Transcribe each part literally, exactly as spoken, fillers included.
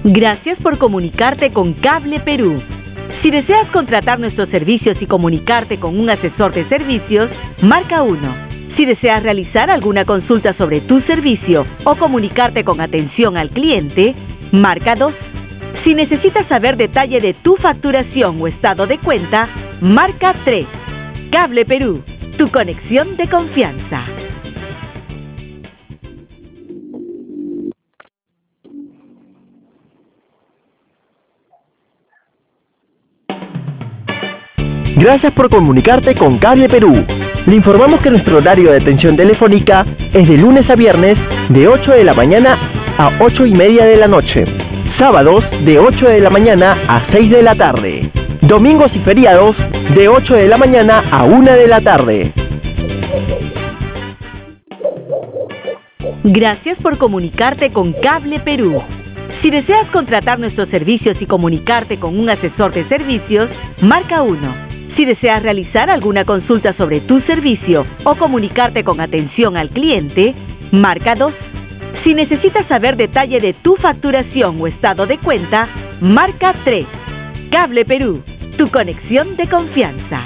Gracias por comunicarte con Cable Perú. Si deseas contratar nuestros servicios y comunicarte con un asesor de servicios, marca uno. Si deseas realizar alguna consulta sobre tu servicio o comunicarte con atención al cliente, marca dos. Si necesitas saber detalle de tu facturación o estado de cuenta, marca tres. Cable Perú, tu conexión de confianza. Gracias por comunicarte con Cable Perú. Le informamos que nuestro horario de atención telefónica es de lunes a viernes de ocho de la mañana a ocho y media de la noche. Sábados de ocho de la mañana a seis de la tarde. Domingos y feriados de ocho de la mañana a una de la tarde. Gracias por comunicarte con Cable Perú. Si deseas contratar nuestros servicios y comunicarte con un asesor de servicios, marca uno. Si deseas realizar alguna consulta sobre tu servicio o comunicarte con atención al cliente, marca dos. Si necesitas saber detalle de tu facturación o estado de cuenta, marca tres. Cable Perú, tu conexión de confianza.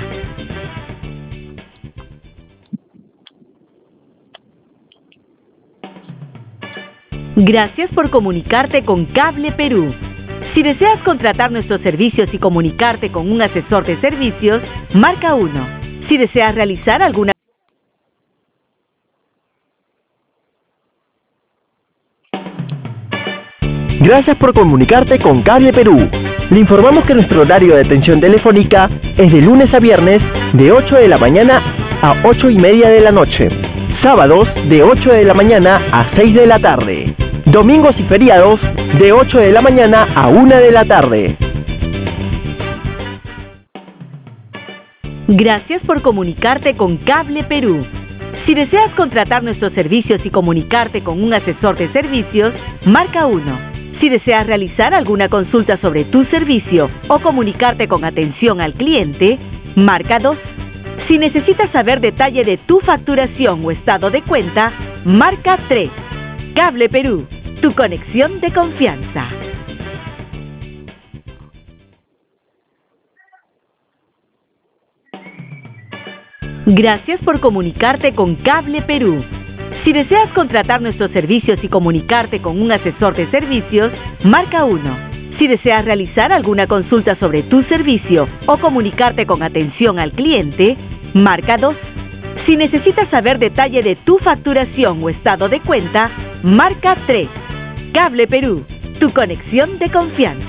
Gracias por comunicarte con Cable Perú. Si deseas contratar nuestros servicios y comunicarte con un asesor de servicios, marca uno. Si deseas realizar alguna Gracias por comunicarte con Cable Perú. Le informamos que nuestro horario de atención telefónica es de lunes a viernes de ocho de la mañana a ocho y media de la noche. Sábados de ocho de la mañana a seis de la tarde. Domingos y feriados de ocho de la mañana a una de la tarde. Gracias por comunicarte con Cable Perú. Si deseas contratar nuestros servicios y comunicarte con un asesor de servicios, marca uno. Si deseas realizar alguna consulta sobre tu servicio o comunicarte con atención al cliente, marca dos. Si necesitas saber detalle de tu facturación o estado de cuenta, marca tres. Cable Perú, tu conexión de confianza. Gracias por comunicarte con Cable Perú. Si deseas contratar nuestros servicios y comunicarte con un asesor de servicios, marca uno. Si deseas realizar alguna consulta sobre tu servicio o comunicarte con atención al cliente, marca dos. Si necesitas saber detalle de tu facturación o estado de cuenta, marca tres. Cable Perú, tu conexión de confianza.